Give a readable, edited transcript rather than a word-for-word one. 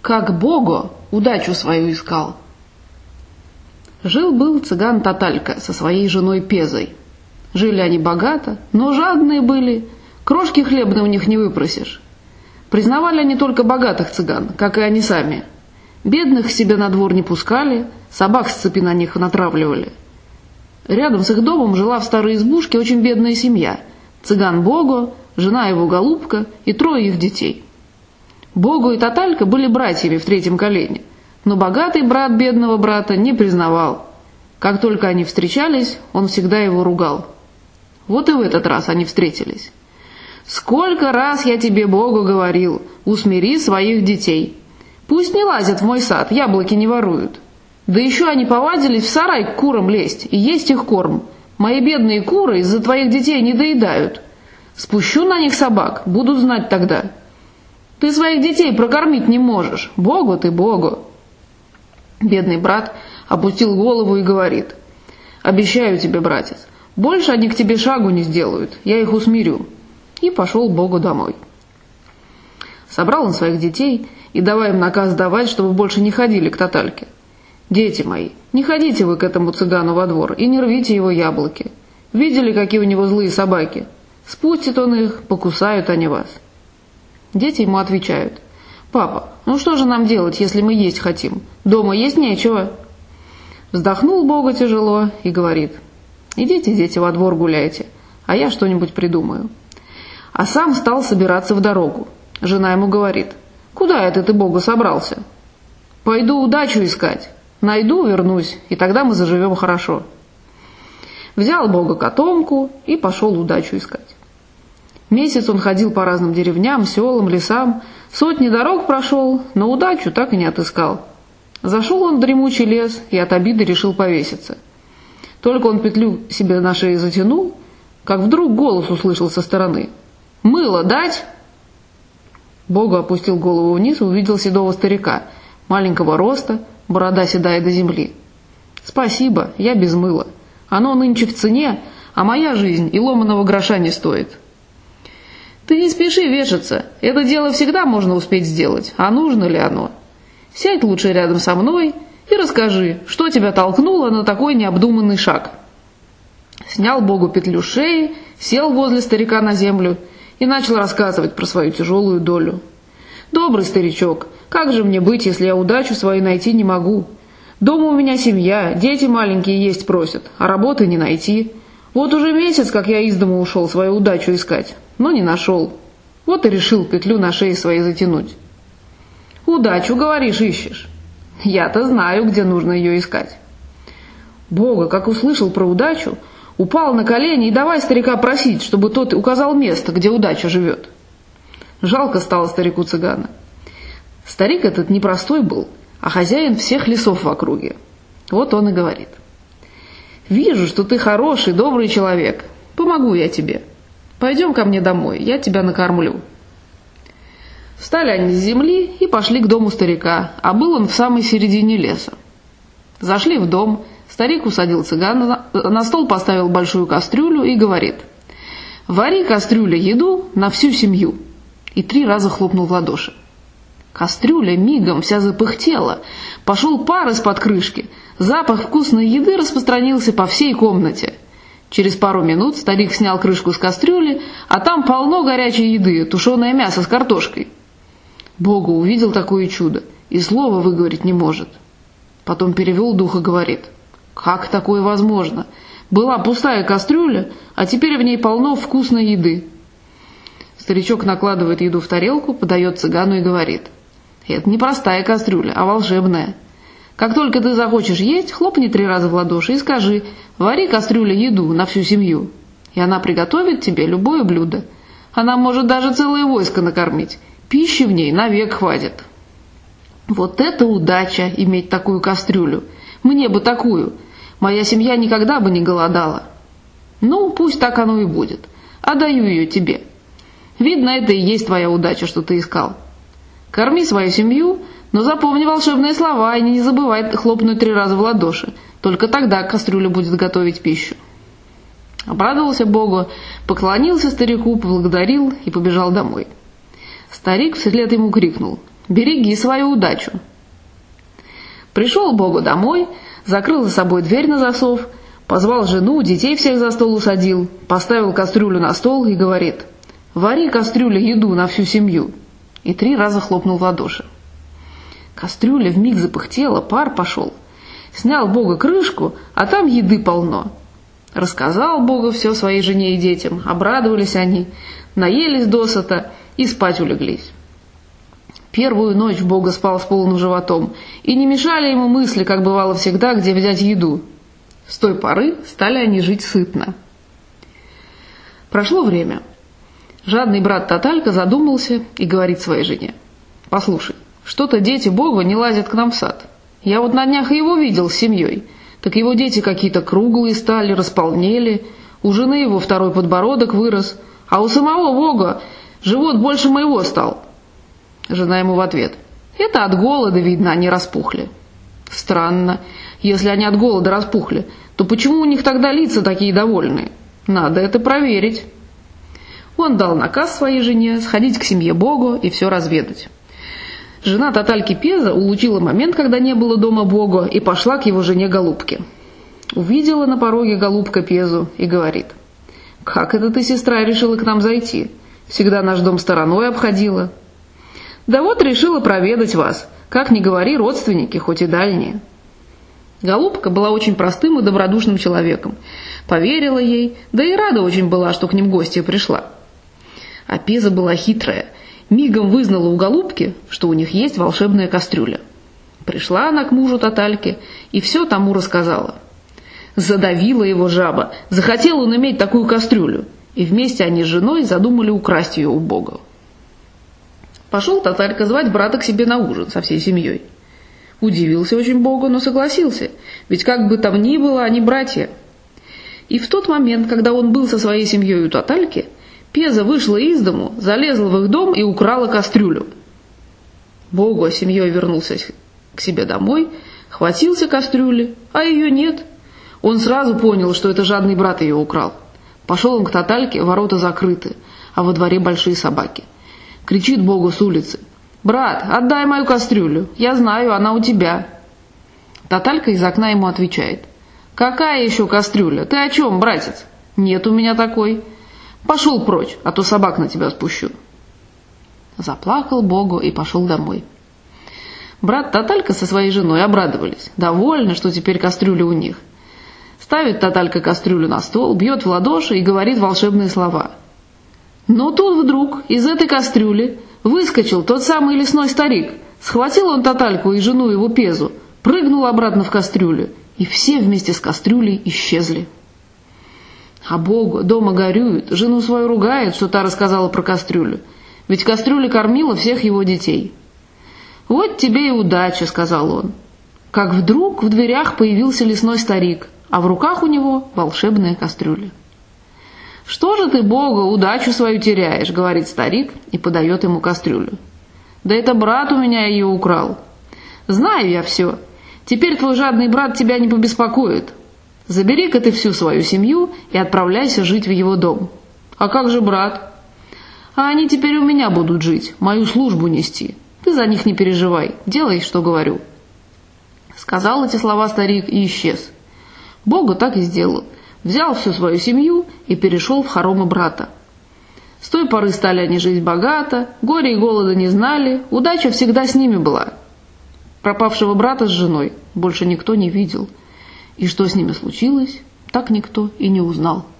Как Бого удачу свою искал. Жил-был цыган Таталька со своей женой Пезой. Жили они богато, но жадные были, крошки хлебной у них не выпросишь. Признавали они только богатых цыган, как и они сами. Бедных к себе на двор не пускали, собак с цепи на них натравливали. Рядом с их домом жила в старой избушке очень бедная семья. Цыган Бого, жена его Голубка и 3 их детей. Бого и Таталька были братьями в 3-м колене, но богатый брат бедного брата не признавал. Как только они встречались, он всегда его ругал. Вот и в этот раз они встретились. «Сколько раз я тебе, Богу, говорил, усмири своих детей. Пусть не лазят в мой сад, яблоки не воруют. Да еще они повадились в сарай к курам лезть и есть их корм. Мои бедные куры из-за твоих детей не доедают. Спущу на них собак, будут знать тогда. Ты своих детей прокормить не можешь, Богу ты, Богу». Бедный брат опустил голову и говорит: «Обещаю тебе, братец, больше они к тебе шагу не сделают, я их усмирю». И пошел Богу домой. Собрал он своих детей и давай им наказ давать, чтобы больше не ходили к Татальке. «Дети мои, не ходите вы к этому цыгану во двор и не рвите его яблоки. Видели, какие у него злые собаки? Спустит он их, покусают они вас». Дети ему отвечают: «Папа, ну что же нам делать, если мы есть хотим? Дома есть нечего». Вздохнул Бога тяжело и говорит: «Идите, дети, во двор гуляйте, а я что-нибудь придумаю». А сам стал собираться в дорогу. Жена ему говорит: «Куда это ты, Богу, собрался?» «Пойду удачу искать. Найду, вернусь, и тогда мы заживем хорошо». Взял Бога котомку и пошел удачу искать. Месяц он ходил по разным деревням, селам, лесам, 100 дорог прошел, но удачу так и не отыскал. Зашел он в дремучий лес и от обиды решил повеситься. Только он петлю себе на шее затянул, как вдруг голос услышал со стороны: «Мыло дать?» Бога опустил голову вниз и увидел седого старика, маленького роста, борода седая до земли. «Спасибо, я без мыла. Оно нынче в цене, а моя жизнь и ломаного гроша не стоит». «Ты не спеши вешаться, это дело всегда можно успеть сделать, а нужно ли оно? Сядь лучше рядом со мной и расскажи, что тебя толкнуло на такой необдуманный шаг». Снял Богу петлю с шеи, сел возле старика на землю и начал рассказывать про свою тяжелую долю. «Добрый старичок, как же мне быть, если я удачу свою найти не могу? Дома у меня семья, дети маленькие есть просят, а работы не найти. Вот уже месяц, как я из дома ушел свою удачу искать, но не нашел. Вот и решил петлю на шее своей затянуть». «Удачу, говоришь, ищешь? Я-то знаю, где нужно ее искать». Бога, как услышал про удачу, упал на колени и давай старика просить, чтобы тот указал место, где удача живет. Жалко стало старику цыгана. Старик этот непростой был, а хозяин всех лесов в округе. Вот он и говорит: «Вижу, что ты хороший, добрый человек. Помогу я тебе. Пойдем ко мне домой, я тебя накормлю». Встали они с земли и пошли к дому старика, а был он в самой середине леса. Зашли в дом, старик усадил цыгана, на стол поставил большую кастрюлю и говорит: «Вари, кастрюля, еду на всю семью». И 3 раза хлопнул в ладоши. Кастрюля мигом вся запыхтела, пошел пар из-под крышки, запах вкусной еды распространился по всей комнате. Через пару минут старик снял крышку с кастрюли, а там полно горячей еды, тушеное мясо с картошкой. Бога увидел такое чудо и слова выговорить не может. Потом перевел дух и говорит: «Как такое возможно? Была пустая кастрюля, а теперь в ней полно вкусной еды». Старичок накладывает еду в тарелку, подает цыгану и говорит: «Это не простая кастрюля, а волшебная. Как только ты захочешь есть, хлопни 3 раза в ладоши и скажи: вари, кастрюля, еду на всю семью. И она приготовит тебе любое блюдо. Она может даже целое войско накормить. Пищи в ней навек хватит». Вот это удача, иметь такую кастрюлю. Мне бы такую. Моя семья никогда бы не голодала. Ну, пусть так оно и будет. Отдаю ее тебе. Видно, это и есть твоя удача, что ты искал. Корми свою семью, но запомни волшебные слова и не забывай хлопнуть 3 раза в ладоши. Только тогда кастрюля будет готовить пищу. Обрадовался Богу, поклонился старику, поблагодарил и побежал домой. Старик вслед ему крикнул: Береги свою удачу». Пришел Богу домой, закрыл за собой дверь на засов, позвал жену, детей всех за стол усадил, поставил кастрюлю на стол и говорит: «Вари, кастрюля, еду на всю семью». И 3 раза хлопнул в ладоши. Кастрюля вмиг запыхтела, пар пошел. Снял Бога крышку, а там еды полно. Рассказал Богу все своей жене и детям, обрадовались они, наелись досыта и спать улеглись. Первую ночь Бога спал с полным животом, и не мешали ему мысли, как бывало всегда, где взять еду. С той поры стали они жить сытно. Прошло время. Жадный брат Таталька задумался и говорит своей жене: «Послушай, что-то дети Бога не лазят к нам в сад. Я вот на днях его видел с семьей, так его дети какие-то круглые стали, располнели, у жены его 2-й подбородок вырос, а у самого Бога живот больше моего стал». Жена ему в ответ: «Это от голода, видно, они распухли». «Странно. Если они от голода распухли, то почему у них тогда лица такие довольные? Надо это проверить». Он дал наказ своей жене сходить к семье Бога и все разведать. Жена Татальки Пеза улучила момент, когда не было дома Бога, и пошла к его жене Голубке. Увидела на пороге Голубка Пезу и говорит: «Как это ты, сестра, решила к нам зайти? Всегда наш дом стороной обходила». «Да вот решила проведать вас, как ни говори, родственники, хоть и дальние». Голубка была очень простым и добродушным человеком. Поверила ей, да и рада очень была, что к ним гостья пришла. А Пеза была хитрая, мигом вызнала у Голубки, что у них есть волшебная кастрюля. Пришла она к мужу Татальке и все тому рассказала. Задавила его жаба, захотел он иметь такую кастрюлю, и вместе они с женой задумали украсть ее у Бога. Пошел Таталька звать брата к себе на ужин со всей семьей. Удивился очень Богу, но согласился, ведь как бы там ни было, они братья. И в тот момент, когда он был со своей семьей у Татальки, Пеза вышла из дому, залезла в их дом и украла кастрюлю. Богу с семьей вернулся к себе домой, хватился кастрюли, а ее нет. Он сразу понял, что это жадный брат ее украл. Пошел он к Татальке, ворота закрыты, а во дворе большие собаки. Кричит Богу с улицы: «Брат, отдай мою кастрюлю, я знаю, она у тебя». Таталька из окна ему отвечает: «Какая еще кастрюля? Ты о чем, братец?» «Нет у меня такой». «Пошел прочь, а то собак на тебя спущу». Заплакал Богу и пошел домой. Брат Таталька со своей женой обрадовались, довольны, что теперь кастрюля у них. Ставит Таталька кастрюлю на стол, бьет в ладоши и говорит волшебные слова. Но тут вдруг из этой кастрюли выскочил тот самый лесной старик. Схватил он Татальку и жену его Пезу, прыгнул обратно в кастрюлю, и все вместе с кастрюлей исчезли. А Богу дома горюет, жену свою ругает, что та рассказала про кастрюлю, ведь кастрюля кормила всех его детей. «Вот тебе и удача», — сказал он. Как вдруг в дверях появился лесной старик, а в руках у него волшебная кастрюля. «Что же ты, Богу, удачу свою теряешь?» — говорит старик и подает ему кастрюлю. «Да это брат у меня ее украл. Знаю я все. Теперь твой жадный брат тебя не побеспокоит. Забери-ка ты всю свою семью и отправляйся жить в его дом». «А как же брат?» «А они теперь у меня будут жить, мою службу нести. Ты за них не переживай, делай, что говорю». Сказал эти слова старик и исчез. Богу так и сделал. Взял всю свою семью и перешел в хоромы брата. С той поры стали они жить богато, горя и голода не знали, удача всегда с ними была. Пропавшего брата с женой больше никто не видел, и что с ними случилось, так никто и не узнал.